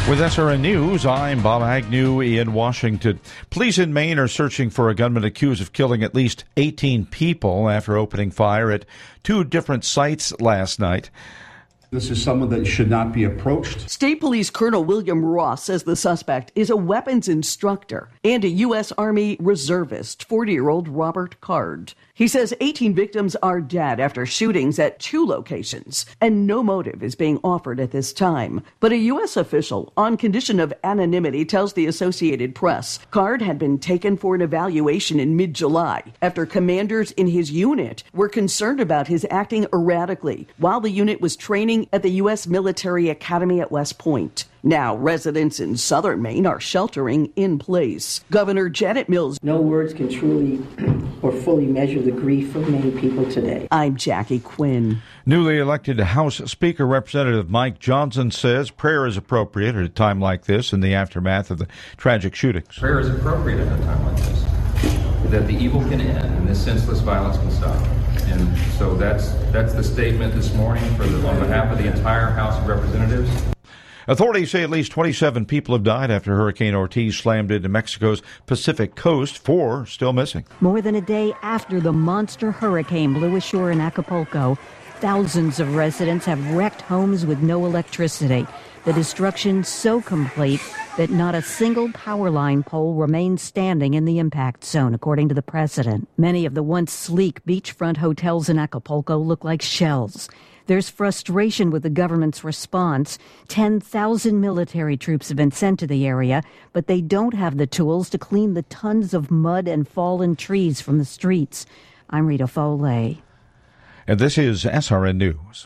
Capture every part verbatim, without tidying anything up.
With S R N News, I'm Bob Agnew in Washington. Police in Maine are searching for a gunman accused of killing at least eighteen people after opening fire at two different sites last night. This is someone that should not be approached. State Police Colonel William Ross says the suspect is a weapons instructor and a U S. Army reservist, forty-year-old Robert Card. He says eighteen victims are dead after shootings at two locations, and no motive is being offered at this time. But a U S official, on condition of anonymity, tells the Associated Press Card had been taken for an evaluation in mid-July after commanders in his unit were concerned about his acting erratically while the unit was training at the U S. Military Academy at West Point. Now, residents in southern Maine are sheltering in place. Governor Janet Mills. No words can truly or fully measure the grief of many people today. I'm Jackie Quinn. Newly elected House Speaker Representative Mike Johnson says prayer is appropriate at a time like this in the aftermath of the tragic shootings. Prayer is appropriate at a time like this, that the evil can end and this senseless violence can stop. And so that's that's the statement this morning for the, on behalf of the entire House of Representatives. Authorities say at least twenty-seven people have died after Hurricane Ortiz slammed into Mexico's Pacific coast. Four still missing. More than a day after the monster hurricane blew ashore in Acapulco, thousands of residents have wrecked homes with no electricity. The destruction so complete that not a single power line pole remains standing in the impact zone, according to the president. Many of the once sleek beachfront hotels in Acapulco look like shells. There's frustration with the government's response. ten thousand military troops have been sent to the area, but they don't have the tools to clean the tons of mud and fallen trees from the streets. I'm Rita Foley. And this is S R N News.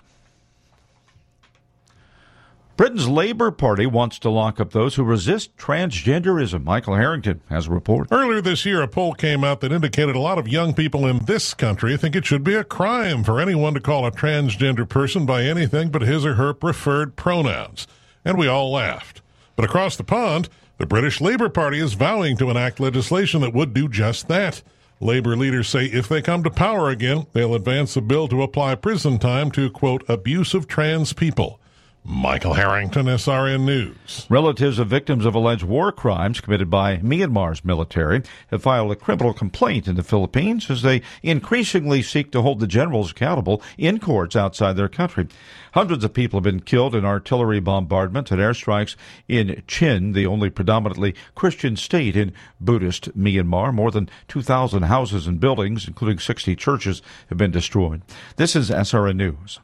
Britain's Labour Party wants to lock up those who resist transgenderism. Michael Harrington has a report. Earlier this year, a poll came out that indicated a lot of young people in this country think it should be a crime for anyone to call a transgender person by anything but his or her preferred pronouns. And we all laughed. But across the pond, the British Labour Party is vowing to enact legislation that would do just that. Labour leaders say if they come to power again, they'll advance a bill to apply prison time to, quote, abuse of trans people. Michael Harrington, S R N News. Relatives of victims of alleged war crimes committed by Myanmar's military have filed a criminal complaint in the Philippines as they increasingly seek to hold the generals accountable in courts outside their country. Hundreds of people have been killed in artillery bombardments and airstrikes in Chin, the only predominantly Christian state in Buddhist Myanmar. More than two thousand houses and buildings, including sixty churches, have been destroyed. This is S R N News.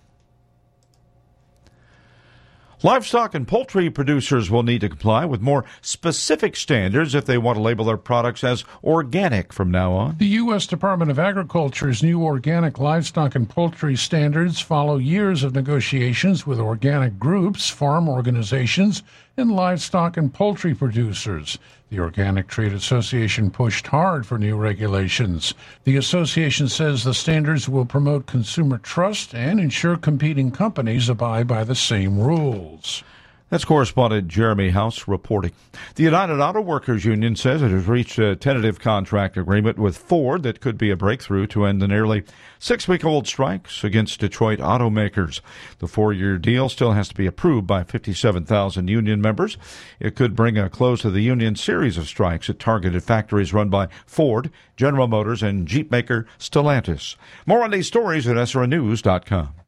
Livestock and poultry producers will need to comply with more specific standards if they want to label their products as organic from now on. The U S. Department of Agriculture's new organic livestock and poultry standards follow years of negotiations with organic groups, farm organizations, and livestock and poultry producers. The Organic Trade Association pushed hard for new regulations. The association says the standards will promote consumer trust and ensure competing companies abide by the same rules. That's correspondent Jeremy House reporting. The United Auto Workers Union says it has reached a tentative contract agreement with Ford that could be a breakthrough to end the nearly six-week-old strikes against Detroit automakers. The four-year deal still has to be approved by fifty-seven thousand union members. It could bring a close to the union's series of strikes at targeted factories run by Ford, General Motors, and Jeep maker Stellantis. More on these stories at S R N news dot com.